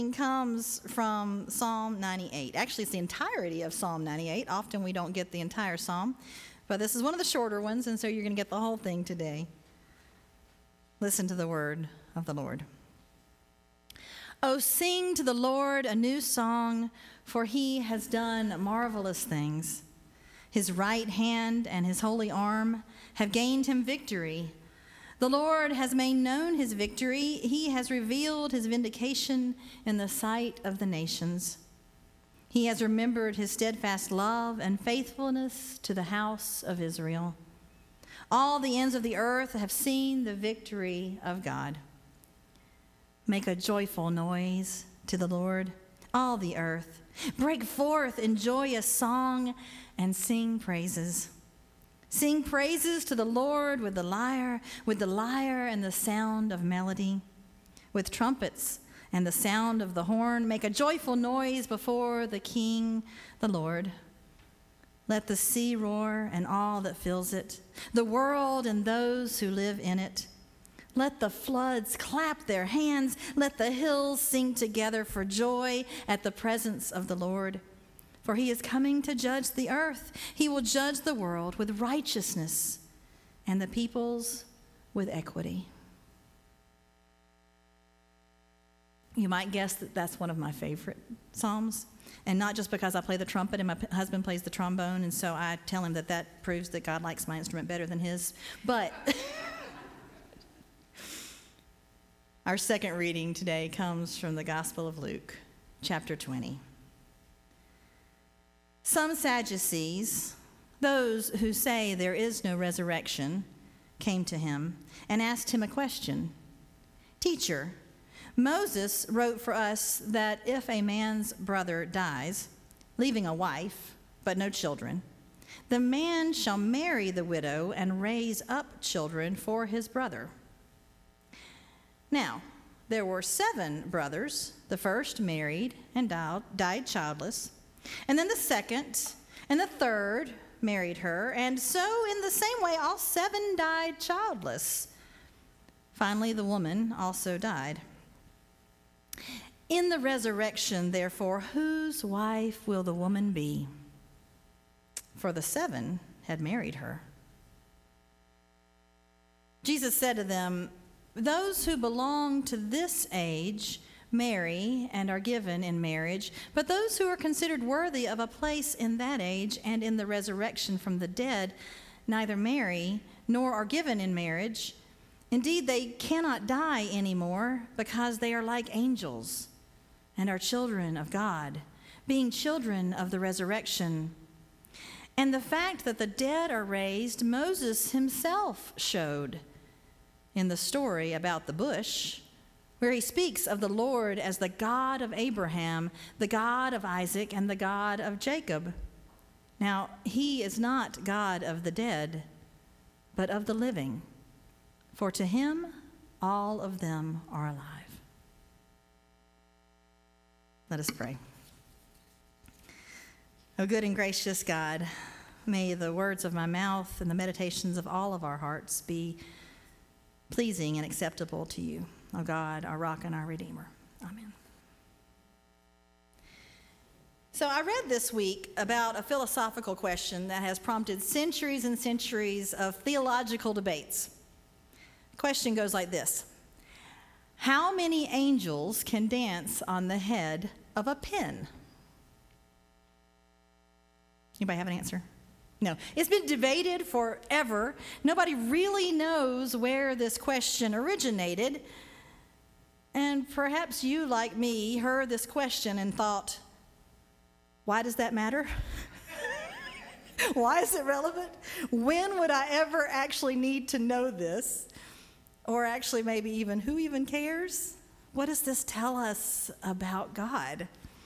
Comes from Psalm 98. Actually, it's the entirety of Psalm 98. Often we don't get the entire psalm, but this is one of the shorter ones, and so you're going to get the whole thing today. Listen to the word of the Lord. Oh, sing to the Lord a new song, for he has done marvelous things. His right hand and his holy arm have gained him victory. The Lord has made known his victory. He has revealed his vindication in the sight of the nations. He has remembered his steadfast love and faithfulness to the house of Israel. All the ends of the earth have seen the victory of God. Make a joyful noise to the Lord, all the earth. Break forth in joyous song and sing praises. Sing praises to the Lord with the lyre and the sound of melody, with trumpets and the sound of the horn. Make a joyful noise before the King, the Lord. Let the sea roar and all that fills it, the world and those who live in it. Let the floods clap their hands. Let the hills sing together for joy at the presence of the Lord. For he is coming to judge the earth. He will judge the world with righteousness and the peoples with equity. You might guess that that's one of my favorite psalms. And not just because I play the trumpet and my husband plays the trombone, and so I tell him that proves that God likes my instrument better than his. But our second reading today comes from the Gospel of Luke, chapter 20. Some Sadducees, those who say there is no resurrection, came to him and asked him a question. Teacher, Moses wrote for us that if a man's brother dies, leaving a wife but no children, the man shall marry the widow and raise up children for his brother. Now, there were 7 brothers. The first married and died childless. And then the second and the third married her, and so in the same way all 7 died childless. Finally, the woman also died. In the resurrection, therefore, whose wife will the woman be? For the 7 had married her. Jesus said to them, those who belong to this age marry and are given in marriage, but those who are considered worthy of a place in that age and in the resurrection from the dead neither marry nor are given in marriage. Indeed, they cannot die anymore because they are like angels and are children of God, being children of the resurrection. And the fact that the dead are raised, Moses himself showed in the story about the bush, where he speaks of the Lord as the God of Abraham, the God of Isaac, and the God of Jacob. Now, he is not God of the dead, but of the living, for to him all of them are alive. Let us pray. O good and gracious God, may the words of my mouth and the meditations of all of our hearts be pleasing and acceptable to you, O God, our rock and our redeemer. Amen. So I read this week about a philosophical question that has prompted centuries and centuries of theological debates. The question goes like this: how many angels can dance on the head of a pin? Anybody have an answer? No. It's been debated forever. Nobody really knows where this question originated. And perhaps you, like me, heard this question and thought, why does that matter? Why is it relevant? When would I ever actually need to know this? Or actually maybe even, who even cares? What does this tell us about God?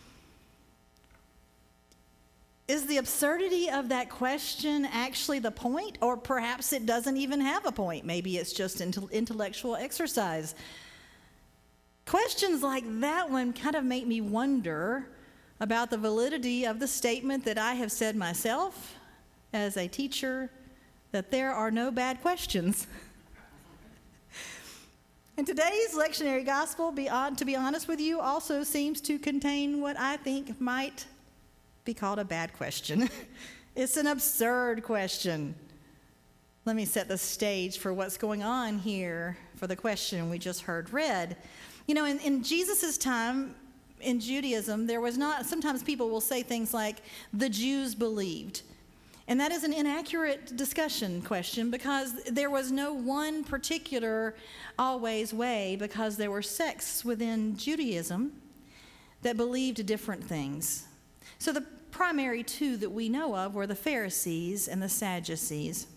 Is the absurdity of that question actually the point? Or perhaps it doesn't even have a point. Maybe it's just intellectual exercise. Questions like that one kind of make me wonder about the validity of the statement that I have said myself as a teacher, that there are no bad questions. And today's lectionary gospel, to be honest with you, also seems to contain what I think might be called a bad question. It's an absurd question. Let me set the stage for what's going on here for the question we just heard read. You know, in Jesus' time in Judaism, there was not, sometimes people will say things like, the Jews believed. And that is an inaccurate discussion question because there was no one particular always way, because there were sects within Judaism that believed different things. So the primary two that we know of were the Pharisees and the Sadducees.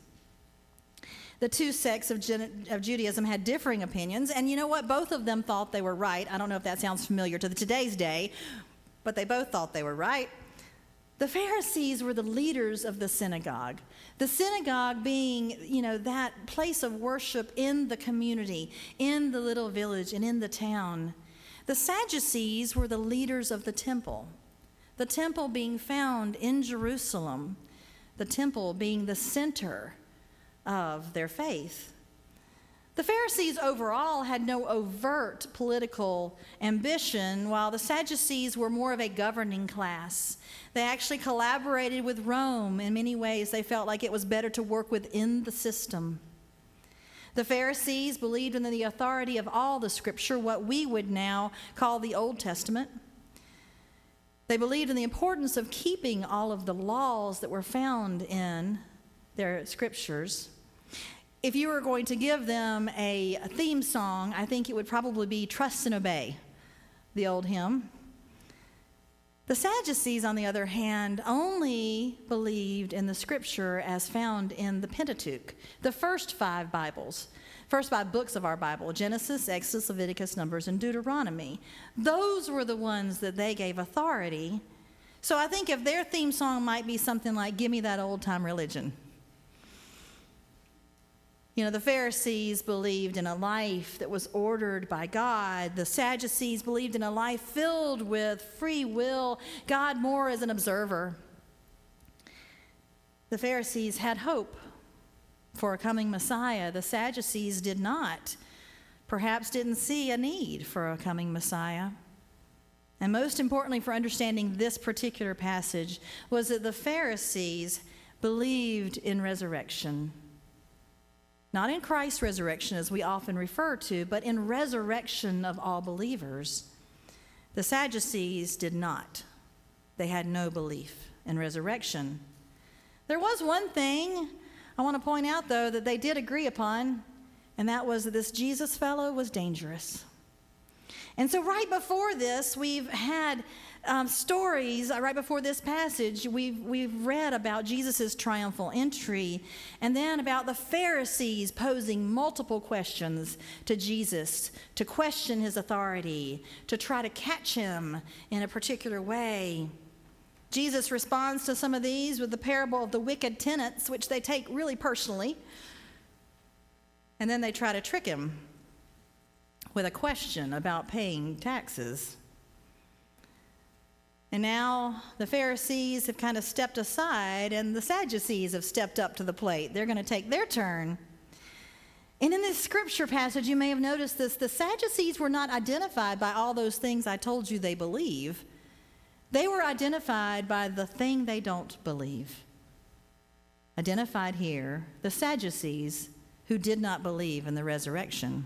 The two sects of Judaism had differing opinions, and you know what? Both of them thought they were right. I don't know if that sounds familiar to today's day, but they both thought they were right. The Pharisees were the leaders of the synagogue. The synagogue being, you know, that place of worship in the community, in the little village, and in the town. The Sadducees were the leaders of the temple being found in Jerusalem, the temple being the center of their faith. The Pharisees overall had no overt political ambition, while the Sadducees were more of a governing class. They actually collaborated with Rome in many ways. They felt like it was better to work within the system. The Pharisees believed in the authority of all the Scripture, what we would now call the Old Testament. They believed in the importance of keeping all of the laws that were found in their Scriptures. If you were going to give them a theme song, I think it would probably be Trust and Obey, the old hymn. The Sadducees, on the other hand, only believed in the Scripture as found in the Pentateuch, the first five books of our Bible, Genesis, Exodus, Leviticus, Numbers, and Deuteronomy. Those were the ones that they gave authority. So I think if their theme song might be something like, Give Me That Old Time Religion. You know, the Pharisees believed in a life that was ordered by God. The Sadducees believed in a life filled with free will, God more as an observer. The Pharisees had hope for a coming Messiah. The Sadducees did not, perhaps didn't see a need for a coming Messiah. And most importantly for understanding this particular passage was that the Pharisees believed in resurrection. Not in Christ's resurrection, as we often refer to, but in resurrection of all believers. The Sadducees did not. They had no belief in resurrection. There was one thing I want to point out, though, that they did agree upon, and that was that this Jesus fellow was dangerous. And so right before this, we've had stories, right before this passage, we've read about Jesus' triumphal entry, and then about the Pharisees posing multiple questions to Jesus, to question his authority, to try to catch him in a particular way. Jesus responds to some of these with the parable of the wicked tenants, which they take really personally, and then they try to trick him with a question about paying taxes. And now the Pharisees have kind of stepped aside, and the Sadducees have stepped up to the plate. They're going to take their turn. And in this scripture passage, you may have noticed this, the Sadducees were not identified by all those things I told you they believe. They were identified by the thing they don't believe. Identified here, the Sadducees who did not believe in the resurrection.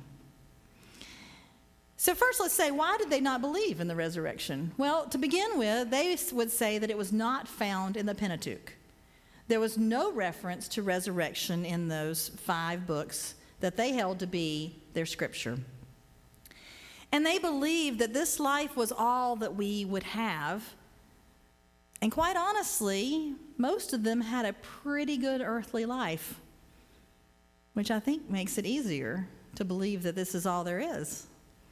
So first, let's say, why did they not believe in the resurrection? Well, to begin with, they would say that it was not found in the Pentateuch. There was no reference to resurrection in those 5 books that they held to be their scripture. And they believed that this life was all that we would have. And quite honestly, most of them had a pretty good earthly life, which I think makes it easier to believe that this is all there is.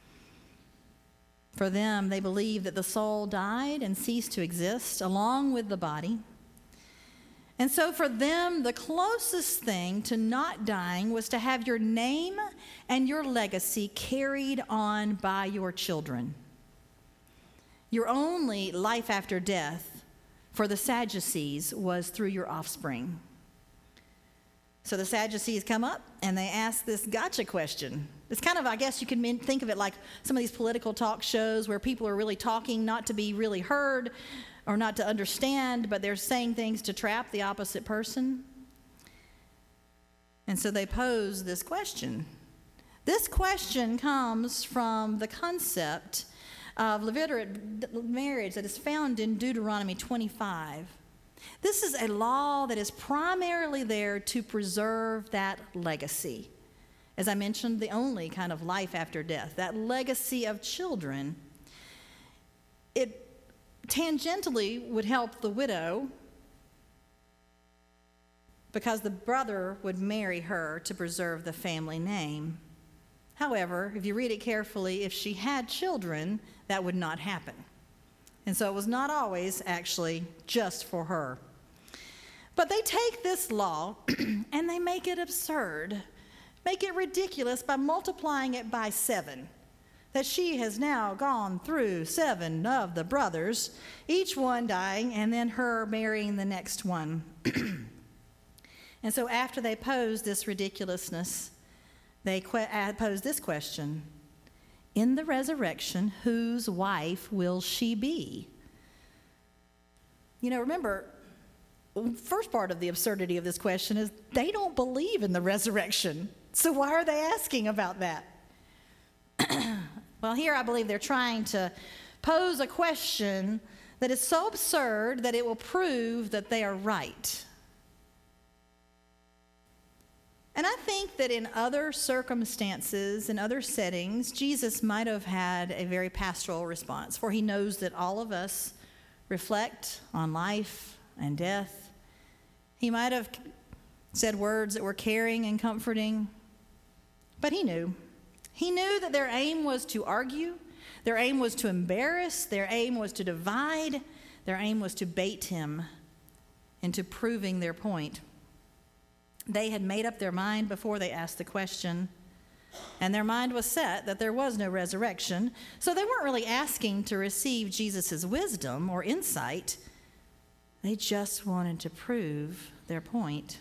For them, they believed that the soul died and ceased to exist along with the body. And so for them, the closest thing to not dying was to have your name and your legacy carried on by your children. Your only life after death for the Sadducees was through your offspring. So the Sadducees come up and they ask this gotcha question. It's kind of, I guess you can think of it like some of these political talk shows where people are really talking not to be really heard or not to understand, but they're saying things to trap the opposite person. And so they pose this question. This question comes from the concept of levirate marriage that is found in Deuteronomy 25. This is a law that is primarily there to preserve that legacy. As I mentioned, the only kind of life after death, that legacy of children. It tangentially would help the widow because the brother would marry her to preserve the family name. However, if you read it carefully, if she had children, that would not happen. And so it was not always actually just for her. But they take this law and they make it absurd, make it ridiculous by multiplying it by 7. That she has now gone through 7 of the brothers, each one dying, and then her marrying the next one. And so after they pose this ridiculousness, they pose this question: in the resurrection, whose wife will she be? You know, remember, first part of the absurdity of this question is they don't believe in the resurrection. So why are they asking about that? Well, here I believe they're trying to pose a question that is so absurd that it will prove that they are right. And I think that in other circumstances, in other settings, Jesus might have had a very pastoral response, for he knows that all of us reflect on life and death. He might have said words that were caring and comforting, but he knew. He knew that their aim was to argue, their aim was to embarrass, their aim was to divide, their aim was to bait him into proving their point. They had made up their mind before they asked the question, and their mind was set that there was no resurrection, so they weren't really asking to receive Jesus' wisdom or insight. They just wanted to prove their point.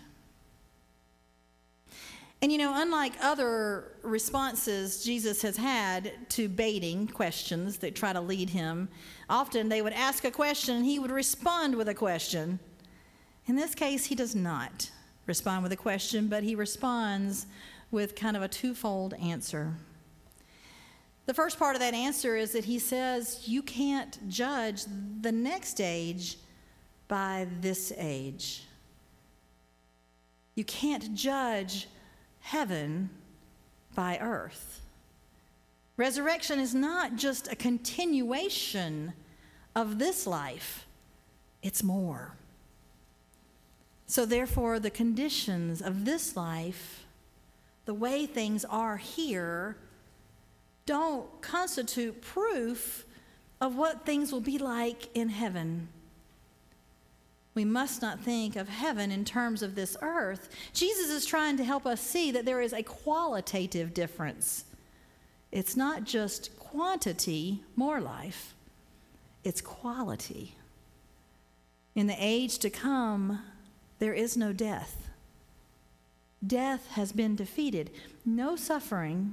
And you know, unlike other responses Jesus has had to baiting questions that try to lead him, often they would ask a question and he would respond with a question. In this case, he does not respond with a question, but he responds with kind of a twofold answer. The first part of that answer is that he says, you can't judge the next age by this age. You can't judge heaven by earth. Resurrection is not just a continuation of this life, it's more. So therefore, the conditions of this life, the way things are here, don't constitute proof of what things will be like in heaven. We must not think of heaven in terms of this earth. Jesus is trying to help us see that there is a qualitative difference. It's not just quantity, more life. It's quality. In the age to come, there is no death. Death has been defeated. No suffering,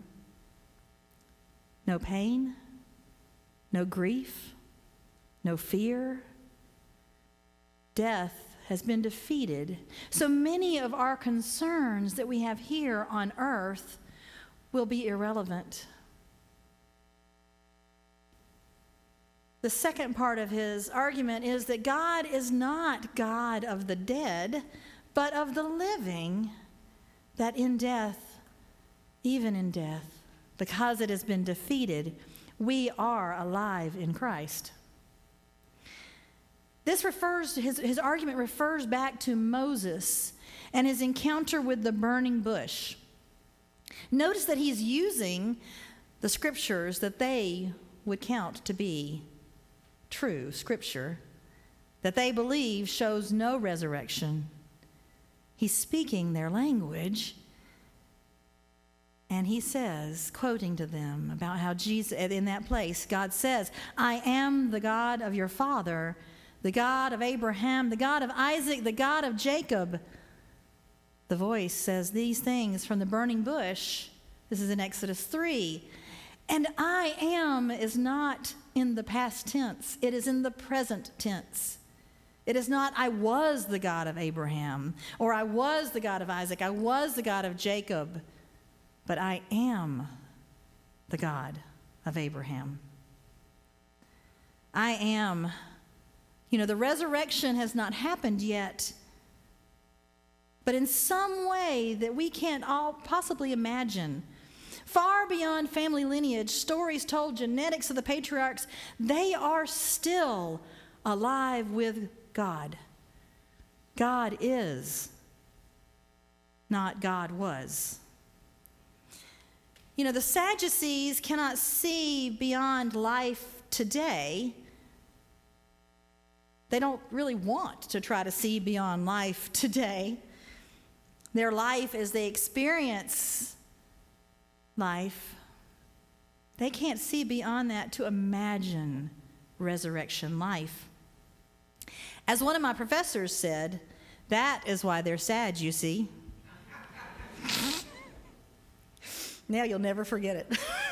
no pain, no grief, no fear. Death has been defeated. So many of our concerns that we have here on earth will be irrelevant. The second part of his argument is that God is not God of the dead, but of the living, that in death, even in death, because it has been defeated, we are alive in Christ. This his argument refers back to Moses and his encounter with the burning bush. Notice that he's using the scriptures that they would count to be true scripture, that they believe shows no resurrection. He's speaking their language, and he says, quoting to them about how Jesus, in that place, God says, I am the God of your father, the God of Abraham, the God of Isaac, the God of Jacob. The voice says these things from the burning bush This is in Exodus 3. And I am is not in the past tense. It is in the present tense. It is not, I was the God of Abraham, or I was the God of Isaac, I was the God of Jacob, but I am the God of Abraham. I am. The resurrection has not happened yet, but in some way that we can't all possibly imagine, far beyond family lineage, stories told, genetics of the patriarchs, they are still alive with God. God is, not God was. The Sadducees cannot see beyond life today. They don't really want to try to see beyond life today. Their life as they experience life, they can't see beyond that to imagine resurrection life. As one of my professors said, that is why they're sad, you see. Now you'll never forget it.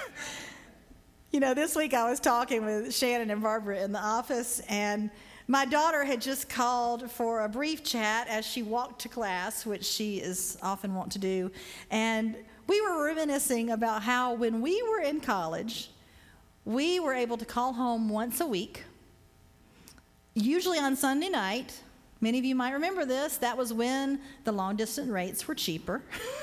This week I was talking with Shannon and Barbara in the office, and my daughter had just called for a brief chat as she walked to class, which she is often wont to do. And we were reminiscing about how when we were in college, we were able to call home once a week, usually on Sunday night. Many of you might remember this. That was when the long-distance rates were cheaper.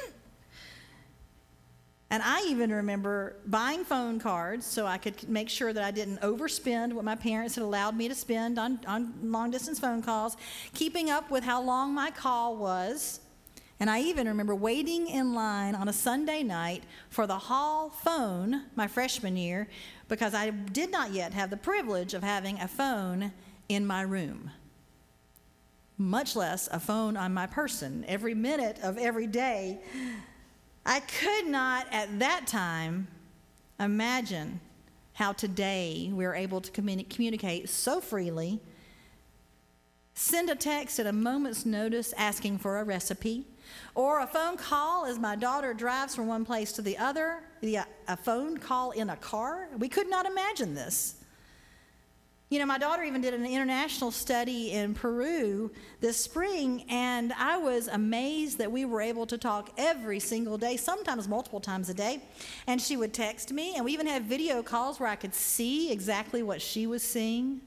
And I even remember buying phone cards so I could make sure that I didn't overspend what my parents had allowed me to spend on long-distance phone calls, keeping up with how long my call was. And I even remember waiting in line on a Sunday night for the hall phone my freshman year because I did not yet have the privilege of having a phone in my room, much less a phone on my person every minute of every day. I could not at that time imagine how today we're able to communicate so freely, send a text at a moment's notice asking for a recipe, or a phone call as my daughter drives from one place to the other, a phone call in a car. We could not imagine this. My daughter even did an international study in Peru this spring, and I was amazed that we were able to talk every single day, sometimes multiple times a day. And she would text me, and we even had video calls where I could see exactly what she was seeing.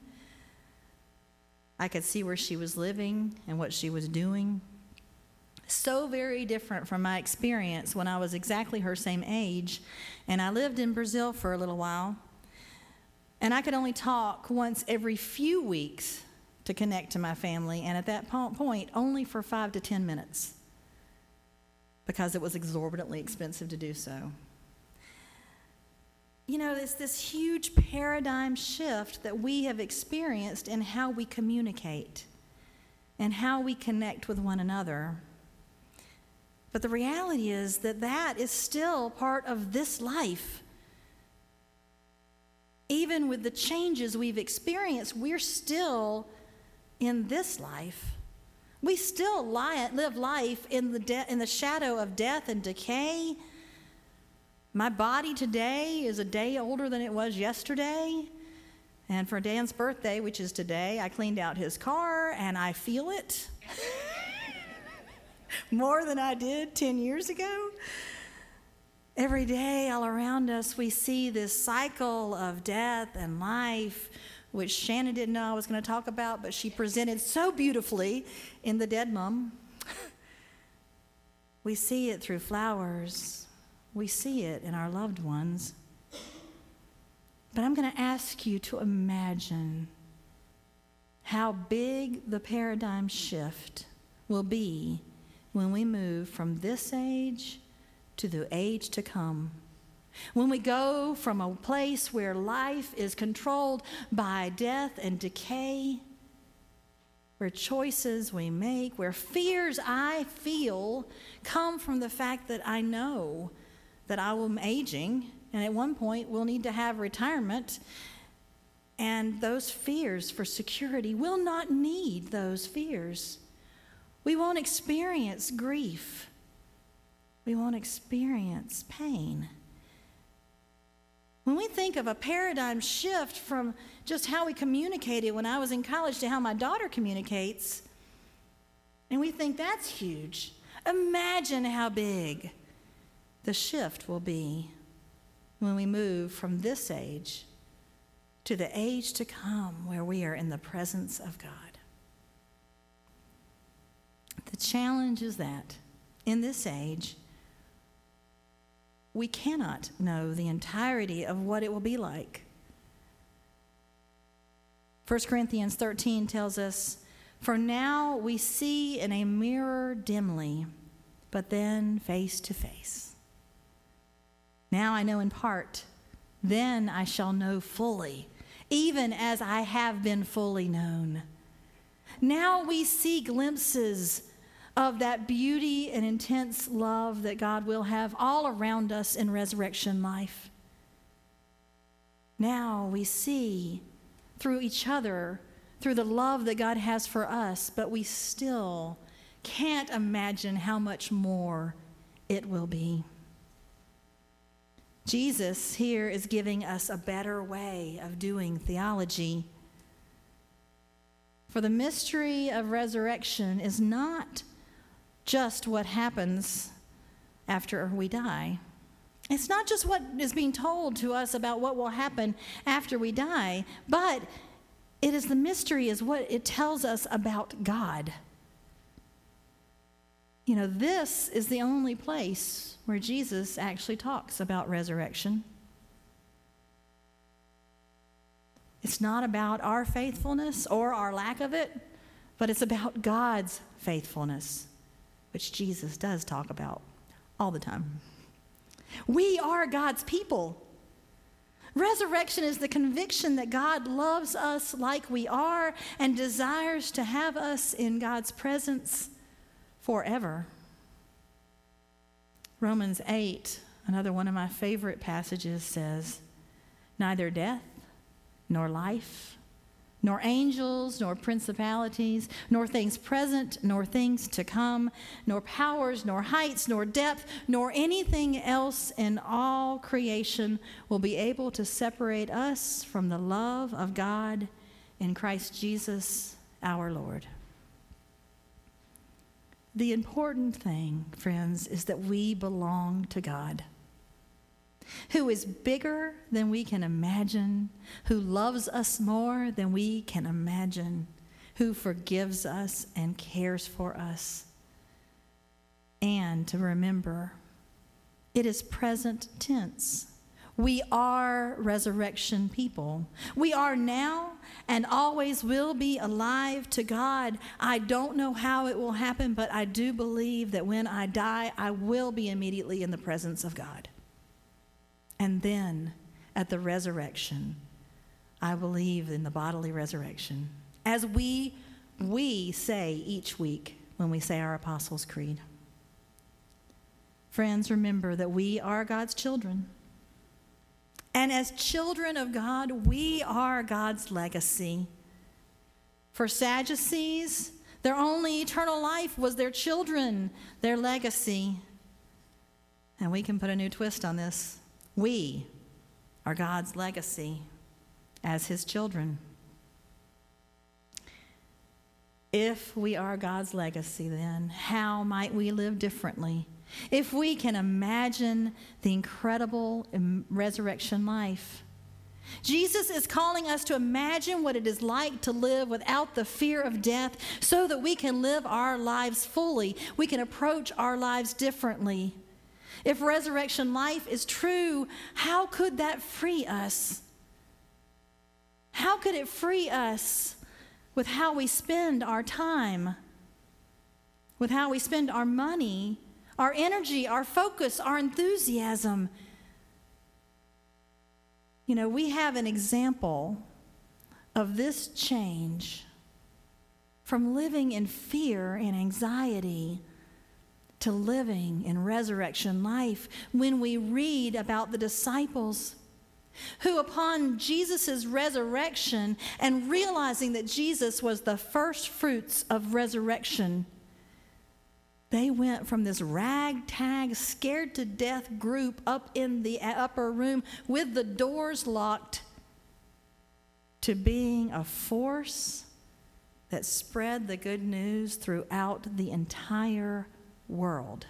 I could see where she was living and what she was doing. So very different from my experience when I was exactly her same age, and I lived in Brazil for a little while. And I could only talk once every few weeks to connect to my family, and at that point, only for 5 to 10 minutes, because it was exorbitantly expensive to do so. It's this huge paradigm shift that we have experienced in how we communicate and how we connect with one another. But the reality is that is still part of this life. Even with the changes we've experienced, we're still in this life. We still live life in the shadow of death and decay. My body today is a day older than it was yesterday. And for Dan's birthday, which is today, I cleaned out his car, and I feel it more than I did 10 years ago. Every day all around us, we see this cycle of death and life, which Shannon didn't know I was going to talk about, but she presented so beautifully in The Dead Mom. We see it through flowers. We see it in our loved ones. But I'm going to ask you to imagine how big the paradigm shift will be when we move from this age to the age to come. When we go from a place where life is controlled by death and decay, where choices we make, where fears I feel come from the fact that I know that I am aging, and at one point we'll need to have retirement, and those fears for security will not need those fears. We won't experience grief. we won't experience pain. When we think of a paradigm shift from just how we communicated when I was in college to how my daughter communicates, and we think that's huge, imagine how big the shift will be when we move from this age to the age to come where we are in the presence of God. The challenge is that in this age, we cannot know the entirety of what it will be like. 1 Corinthians 13 tells us, "For now we see in a mirror dimly, but then face to face. Now I know in part, then I shall know fully, even as I have been fully known. Now we see glimpses of that beauty and intense love that God will have all around us in resurrection life. Now we see through each other, through the love that God has for us, but we still can't imagine how much more it will be." Jesus here is giving us a better way of doing theology. For the mystery of resurrection is not just what happens after we die. It's not just what is being told to us about what will happen after we die, but it is the mystery is what it tells us about God. You know, this is the only place where Jesus actually talks about resurrection. It's not about our faithfulness or our lack of it, but it's about God's faithfulness, which Jesus does talk about all the time. We are God's people. Resurrection is the conviction that God loves us like we are and desires to have us in God's presence forever. Romans 8, another one of my favorite passages, says, "Neither death, nor life, nor angels, nor principalities, nor things present, nor things to come, nor powers, nor heights, nor depth, nor anything else in all creation will be able to separate us from the love of God in Christ Jesus our Lord." The important thing, friends, is that we belong to God, who is bigger than we can imagine, who loves us more than we can imagine, who forgives us and cares for us. And to remember, it is present tense. We are resurrection people. We are now and always will be alive to God. I don't know how it will happen, but I do believe that when I die, I will be immediately in the presence of God. And then at the resurrection, I believe in the bodily resurrection, as we say each week when we say our Apostles' Creed. Friends, remember that we are God's children. And as children of God, we are God's legacy. For Sadducees, their only eternal life was their children, their legacy. And we can put a new twist on this. We are God's legacy as his children. If we are God's legacy, then how might we live differently? If we can imagine the incredible resurrection life. Jesus is calling us to imagine what it is like to live without the fear of death so that we can live our lives fully. We can approach our lives differently. If resurrection life is true, how could that free us? How could it free us with how we spend our time, with how we spend our money, our energy, our focus, our enthusiasm? You know, we have an example of this change from living in fear and anxiety to living in resurrection life when we read about the disciples who, upon Jesus' resurrection and realizing that Jesus was the first fruits of resurrection, They went from this ragtag, scared to death group up in the upper room with the doors locked to being a force that spread the good news throughout the entire world.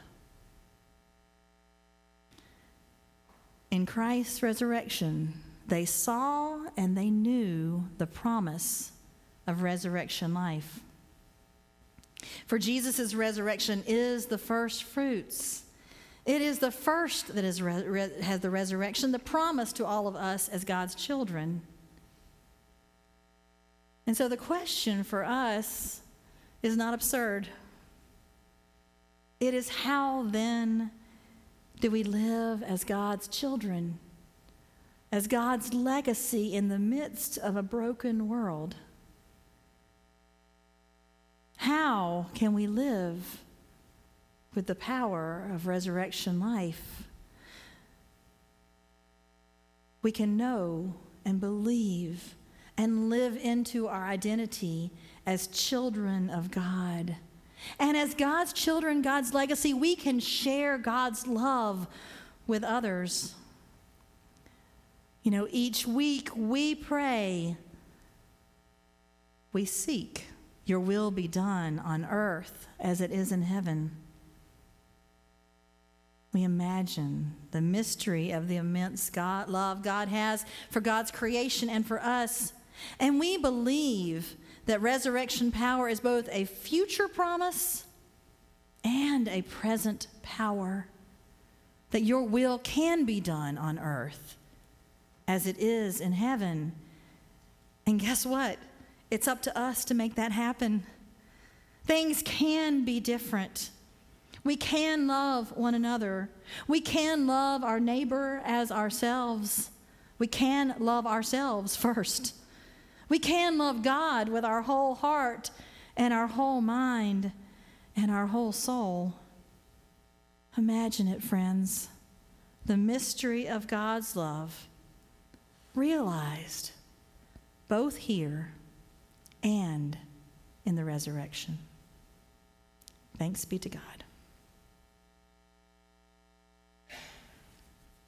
In Christ's resurrection, they saw and they knew the promise of resurrection life. For Jesus' resurrection is the first fruits. It is the first that has the resurrection, the promise to all of us as God's children. And so the question for us is not absurd. It is, how then do we live as God's children, as God's legacy in the midst of a broken world? How can we live with the power of resurrection life? We can know and believe and live into our identity as children of God. And as God's children, God's legacy, we can share God's love with others. You know, each week we pray, we seek, your will be done on earth as it is in heaven. We imagine the mystery of the immense love God has for God's creation and for us. And we believe that resurrection power is both a future promise and a present power, that your will can be done on earth as it is in heaven. And guess what? It's up to us to make that happen. Things can be different. We can love one another. We can love our neighbor as ourselves. We can love ourselves first. We can love God with our whole heart and our whole mind and our whole soul. Imagine it, friends. The mystery of God's love realized both here and in the resurrection. Thanks be to God.